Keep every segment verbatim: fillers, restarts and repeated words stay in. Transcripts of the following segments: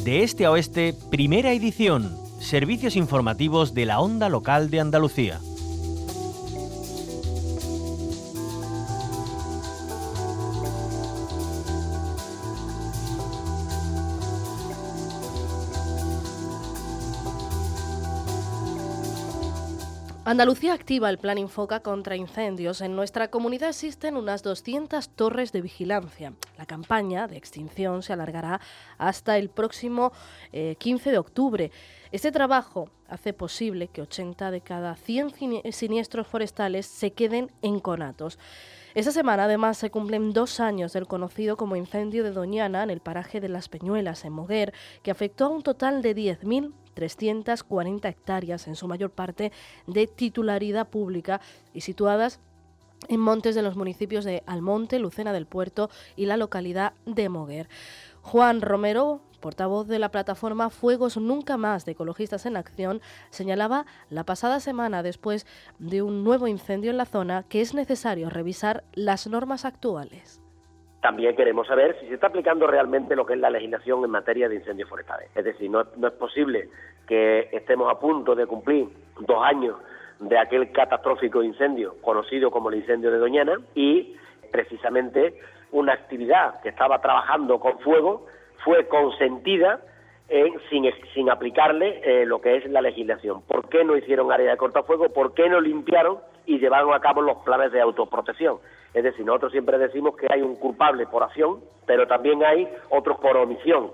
De este a oeste, primera edición. Servicios informativos de la Onda Local de Andalucía. Andalucía activa el Plan Infoca contra incendios. En nuestra comunidad existen unas doscientas torres de vigilancia. La campaña de extinción se alargará hasta el próximo eh, quince de octubre. Este trabajo hace posible que ochenta de cada cien siniestros forestales se queden en conatos. Esta semana, además, se cumplen dos años del conocido como incendio de Doñana en el paraje de Las Peñuelas, en Moguer, que afectó a un total de diez mil trescientas cuarenta hectáreas, en su mayor parte de titularidad pública y situadas en montes de los municipios de Almonte, Lucena del Puerto y la localidad de Moguer. Juan Romero, portavoz de la plataforma Fuegos Nunca Más de Ecologistas en Acción, señalaba la pasada semana, después de un nuevo incendio en la zona, que es necesario revisar las normas actuales. También queremos saber si se está aplicando realmente lo que es la legislación en materia de incendios forestales. Es decir, no, no es posible que estemos a punto de cumplir dos años de aquel catastrófico incendio conocido como el incendio de Doñana y precisamente una actividad que estaba trabajando con fuego fue consentida eh, sin, sin aplicarle eh, lo que es la legislación. ¿Por qué no hicieron área de cortafuego? ¿Por qué no limpiaron y llevaron a cabo los planes de autoprotección? Es decir, nosotros siempre decimos que hay un culpable por acción, pero también hay otros por omisión.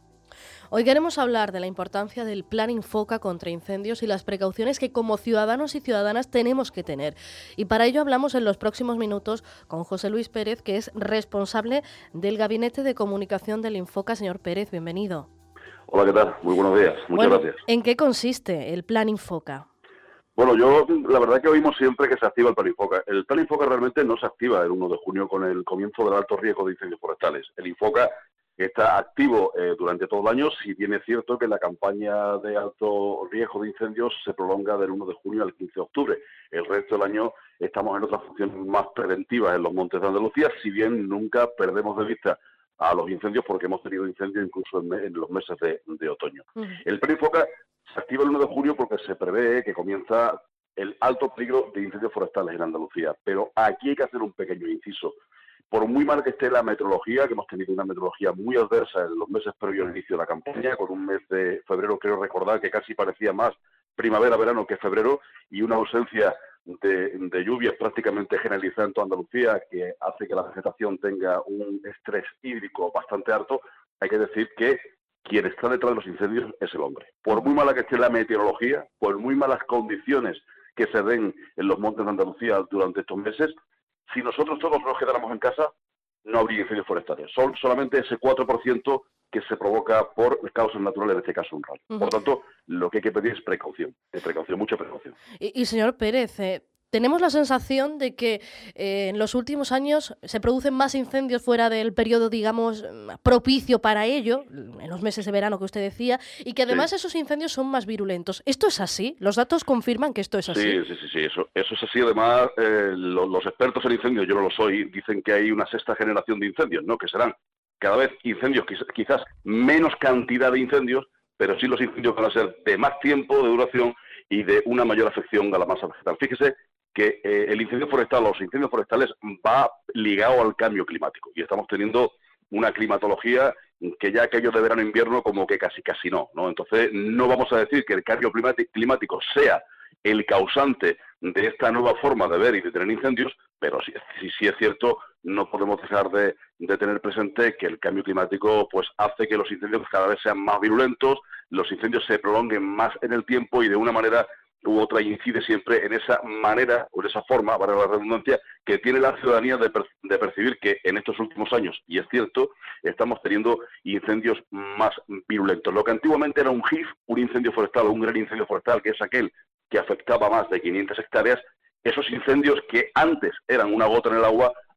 Hoy queremos hablar de la importancia del Plan Infoca contra incendios y las precauciones que como ciudadanos y ciudadanas tenemos que tener. Y para ello hablamos en los próximos minutos con José Luis Pérez, que es responsable del Gabinete de Comunicación del Infoca. Señor Pérez, bienvenido. Hola, ¿qué tal? Muy buenos días. Muchas bueno, gracias. ¿En qué consiste el Plan Infoca? Bueno, yo, la verdad que oímos siempre que se activa el Plan Infoca. El Plan Infoca realmente no se activa el uno de junio con el comienzo del alto riesgo de incendios forestales. El Infoca está activo eh, durante todo el año, si bien es cierto que la campaña de alto riesgo de incendios se prolonga del uno de junio al quince de octubre. El resto del año estamos en otras funciones más preventivas en los montes de Andalucía, si bien nunca perdemos de vista a los incendios porque hemos tenido incendios incluso en, me, en los meses de, de otoño. Uh-huh. El Plan Infoca se activa el uno de junio porque se prevé que comienza el alto peligro de incendios forestales en Andalucía, pero aquí hay que hacer un pequeño inciso. Por muy mal que esté la meteorología, que hemos tenido una meteorología muy adversa en los meses previos al inicio de la campaña, con un mes de febrero, creo recordar, que casi parecía más primavera-verano que febrero, y una ausencia de, de lluvias prácticamente generalizada en toda Andalucía, que hace que la vegetación tenga un estrés hídrico bastante alto, hay que decir que quien está detrás de los incendios es el hombre. Por muy mala que esté la meteorología, por muy malas condiciones que se den en los montes de Andalucía durante estos meses, si nosotros todos nos quedáramos en casa, no habría incendios forestales. Son solamente ese cuatro por ciento que se provoca por causas naturales, en este caso un rayo. Uh-huh. Por lo tanto, lo que hay que pedir es precaución, es precaución, mucha precaución. Y, y señor Pérez, eh, tenemos la sensación de que eh, en los últimos años se producen más incendios fuera del periodo, digamos, propicio para ello, en los meses de verano que usted decía, y que además sí. Esos incendios son más virulentos. ¿Esto es así? ¿Los datos confirman que esto es así? Sí, sí, sí, sí. Eso, eso es así. Además, eh, los, los expertos en incendios, yo no lo soy, dicen que hay una sexta generación de incendios, ¿no? Que serán cada vez incendios, quizás, quizás menos cantidad de incendios, pero sí los incendios van a ser de más tiempo de duración y de una mayor afección a la masa vegetal. Fíjese que eh, el incendio forestal, los incendios forestales va ligado al cambio climático y estamos teniendo una climatología que ya aquello de verano-invierno como que casi casi no, ¿no? Entonces no vamos a decir que el cambio climático sea el causante de esta nueva forma de ver y de tener incendios, pero sí, sí, sí es cierto, no podemos dejar de, de tener presente que el cambio climático pues hace que los incendios cada vez sean más virulentos, los incendios se prolonguen más en el tiempo y de una manera u otra incide siempre en esa manera o en esa forma, para la redundancia, que tiene la ciudadanía de, per de percibir que en estos últimos años, y es cierto, estamos teniendo incendios más virulentos. Lo que antiguamente era un G I F, un incendio forestal o un gran incendio forestal, que es aquel que afectaba más de quinientas hectáreas, esos incendios que antes eran una gota en el agua,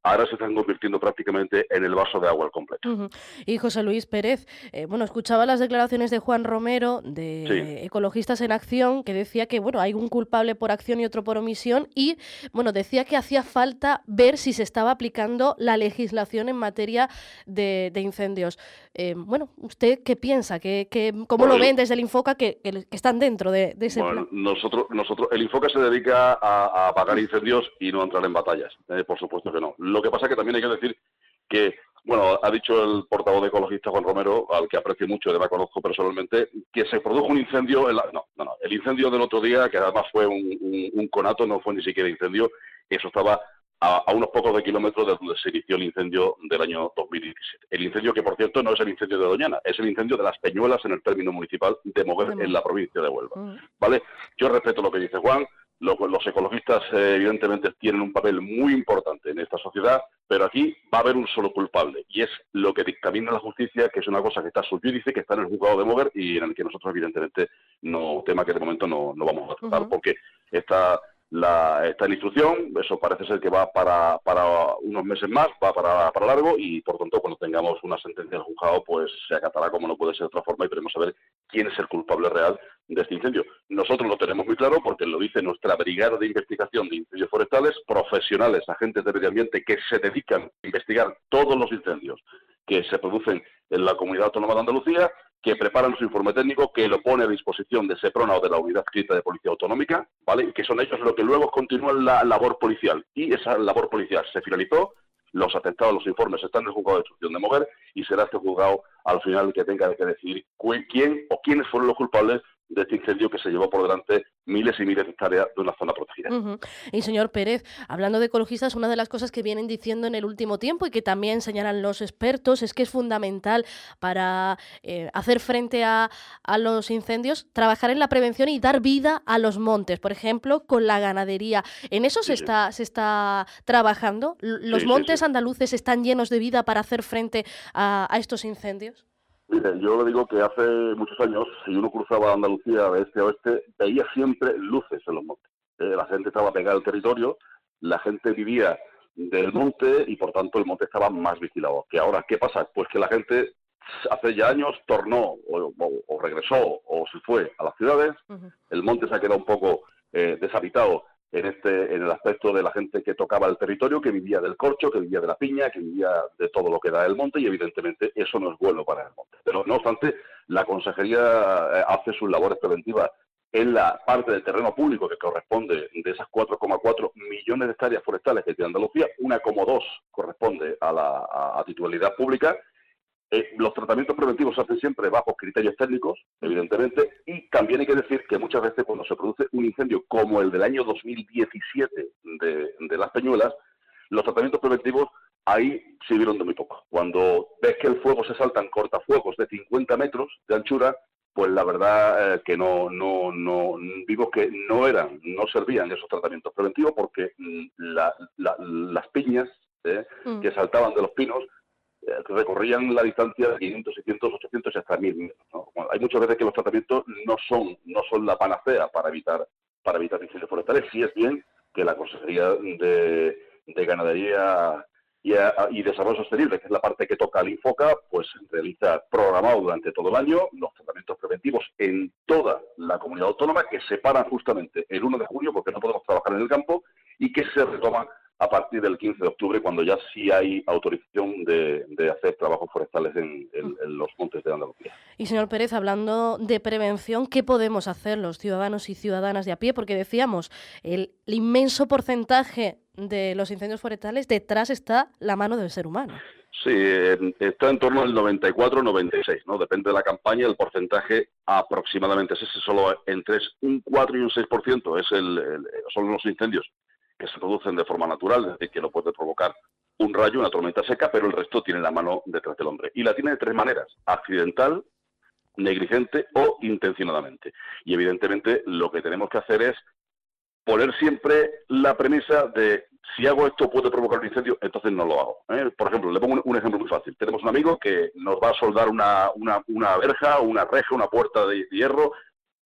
ahora se están convirtiendo prácticamente en el vaso de agua al completo. Uh-huh. Y José Luis Pérez, eh, bueno, escuchaba las declaraciones de Juan Romero, de sí. Ecologistas en Acción, que decía que, bueno, hay un culpable por acción y otro por omisión, y, bueno, decía que hacía falta ver si se estaba aplicando la legislación en materia de, de incendios. Eh, bueno, ¿usted qué piensa? ¿Qué, qué, ¿Cómo bueno, lo ven desde el Infoca que, que están dentro de, de ese bueno, plan? Nosotros, nosotros, el Infoca se dedica a, a apagar incendios y no a entrar en batallas. Eh, por supuesto que no. Lo que pasa es que también hay que decir que, bueno, ha dicho el portavoz de Ecologistas, Juan Romero, al que aprecio mucho y además conozco personalmente, que se produjo un incendio. En la... No, no, no. El incendio del otro día, que además fue un, un, un conato, no fue ni siquiera incendio, eso estaba a, a unos pocos de kilómetros de donde se inició el incendio del año dos mil diecisiete. El incendio que, por cierto, no es el incendio de Doñana, es el incendio de Las Peñuelas en el término municipal de Moguer, en la provincia de Huelva. Mm. ¿Vale? Yo respeto lo que dice Juan. Los, los ecologistas, eh, evidentemente, tienen un papel muy importante en esta sociedad, pero aquí va a haber un solo culpable, y es lo que dictamina la justicia, que es una cosa que está sub judice, que está en el juzgado de Moguer, y en el que nosotros, evidentemente, no, tema que de momento no, no vamos a tratar, uh-huh. porque está la, está en instrucción, eso parece ser que va para, para unos meses más, va para, para largo, y por tanto, cuando tengamos una sentencia del juzgado, pues se acatará como no puede ser de otra forma, y veremos a ver quién es el culpable real de este incendio. Nosotros lo tenemos muy claro porque lo dice nuestra brigada de investigación de incendios forestales, profesionales, agentes de medio ambiente que se dedican a investigar todos los incendios que se producen en la Comunidad Autónoma de Andalucía, que preparan su informe técnico, que lo pone a disposición de SEPRONA o de la Unidad Adscrita de Policía Autonómica, ¿vale? Y que son ellos los que luego continúan la labor policial. Y esa labor policial se finalizó, los atestados, los informes están en el juzgado de instrucción de Moguer, y será este juzgado al final que tenga que decidir quién o quiénes fueron los culpables de este incendio que se llevó por delante miles y miles de hectáreas de una zona protegida. Uh-huh. Y señor Pérez, hablando de ecologistas, una de las cosas que vienen diciendo en el último tiempo y que también señalan los expertos es que es fundamental para eh, hacer frente a, a los incendios, trabajar en la prevención y dar vida a los montes, por ejemplo, con la ganadería. ¿En eso sí, se, sí. Está, se está trabajando? ¿Los sí, montes sí, sí. andaluces están llenos de vida para hacer frente a, a estos incendios? Mire, yo le digo que hace muchos años, si uno cruzaba Andalucía de este a oeste, veía siempre luces en los montes. Eh, la gente estaba pegada al territorio, la gente vivía del monte y por tanto el monte estaba más vigilado. ¿Que ahora qué pasa? Pues que la gente hace ya años tornó o, o, o regresó o se fue a las ciudades, uh-huh. el monte se ha quedado un poco eh, deshabitado en este en el aspecto de la gente que tocaba el territorio, que vivía del corcho, que vivía de la piña, que vivía de todo lo que da el monte, y evidentemente eso no es bueno para el monte. Pero no obstante, la Consejería hace sus labores preventivas en la parte del terreno público que corresponde de esas cuatro coma cuatro millones de hectáreas forestales que tiene Andalucía, una coma dos corresponde a la a, a titularidad pública. Eh, los tratamientos preventivos se hacen siempre bajo criterios técnicos, evidentemente, y también hay que decir que muchas veces cuando se produce un incendio como el del año dos mil diecisiete de, de Las Peñuelas, los tratamientos preventivos ahí sirvieron de muy poco. Cuando ves que el fuego se saltan cortafuegos de cincuenta metros de anchura, pues la verdad eh, que no, no, no, digo que no eran, no servían esos tratamientos preventivos porque la, la, las piñas eh, mm. que saltaban de los pinos que recorrían la distancia de quinientos, seiscientos, ochocientos y hasta mil metros, ¿no? Bueno, hay muchas veces que los tratamientos no son no son la panacea para evitar para evitar incendios forestales. Sí es bien que la Consejería de, de Ganadería y, a, y Desarrollo Sostenible, que es la parte que toca al Infoca, pues realiza programado durante todo el año los tratamientos preventivos en toda la comunidad autónoma, que se paran justamente el uno de junio porque no podemos trabajar en el campo, y que se retoman a partir del quince de octubre, cuando ya sí hay autorización de, de hacer trabajos forestales en, en, en los montes de Andalucía. Y señor Pérez, hablando de prevención, ¿qué podemos hacer los ciudadanos y ciudadanas de a pie? Porque decíamos, el, el inmenso porcentaje de los incendios forestales, detrás está la mano del ser humano. Sí, está en torno al noventa y cuatro noventa y seis, ¿no? Depende de la campaña, el porcentaje aproximadamente es ese, solo entre un cuatro y un seis por ciento es el, el, son los incendios que se producen de forma natural, es decir, que lo puede provocar un rayo, una tormenta seca, pero el resto tiene la mano detrás del hombre. Y la tiene de tres maneras: accidental, negligente o intencionadamente. Y evidentemente lo que tenemos que hacer es poner siempre la premisa de si hago esto puede provocar un incendio, entonces no lo hago. ¿eh? Por ejemplo, le pongo un, un ejemplo muy fácil. Tenemos un amigo que nos va a soldar una, una, una verja, una reja, una puerta de hierro,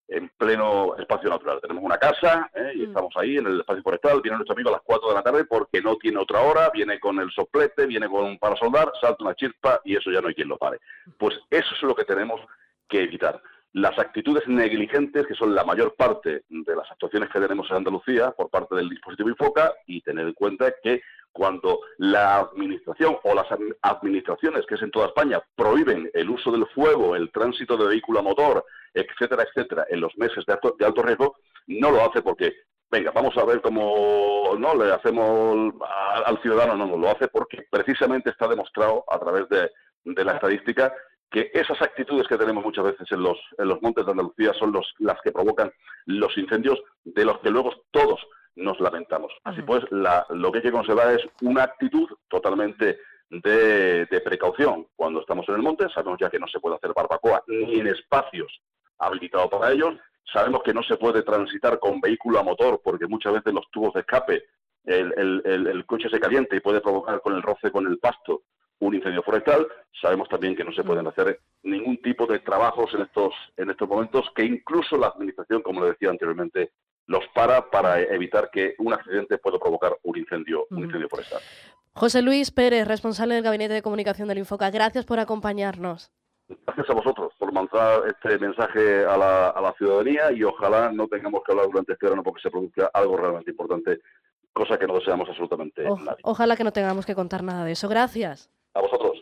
en pleno espacio natural. Tenemos una casa ¿eh? y mm. estamos ahí en el espacio forestal, viene nuestro amigo a las cuatro de la tarde porque no tiene otra hora, viene con el soplete, viene con para soldar, salta una chispa y eso ya no hay quien lo pare. Pues eso es lo que tenemos que evitar. Las actitudes negligentes, que son la mayor parte de las actuaciones que tenemos en Andalucía por parte del dispositivo INFOCA, y tener en cuenta que cuando la administración o las administraciones, que es en toda España, prohíben el uso del fuego, el tránsito de vehículo a motor, etcétera, etcétera, en los meses de alto, de alto riesgo, no lo hace porque, venga, vamos a ver cómo no le hacemos a, al ciudadano, no, no, lo hace porque precisamente está demostrado a través de, de la estadística que esas actitudes que tenemos muchas veces en los, en los montes de Andalucía son los, las que provocan los incendios de los que luego todos nos lamentamos. Así pues, la, lo que hay que conservar es una actitud totalmente de, de precaución. Cuando estamos en el monte, sabemos ya que no se puede hacer barbacoa ni en espacios habilitados para ellos. Sabemos que no se puede transitar con vehículo a motor porque muchas veces los tubos de escape, el, el, el, el coche se calienta y puede provocar con el roce con el pasto un incendio forestal. Sabemos también que no se pueden hacer ningún tipo de trabajos en estos en estos momentos, que incluso la administración, como le decía anteriormente, los para para evitar que un accidente pueda provocar un incendio, un incendio forestal. José Luis Pérez, responsable del Gabinete de Comunicación del INFOCA, gracias por acompañarnos. Gracias a vosotros por mandar este mensaje a la, a la ciudadanía y ojalá no tengamos que hablar durante este verano porque se produzca algo realmente importante, cosa que no deseamos absolutamente o, nadie. Ojalá que no tengamos que contar nada de eso. Gracias. A vosotros.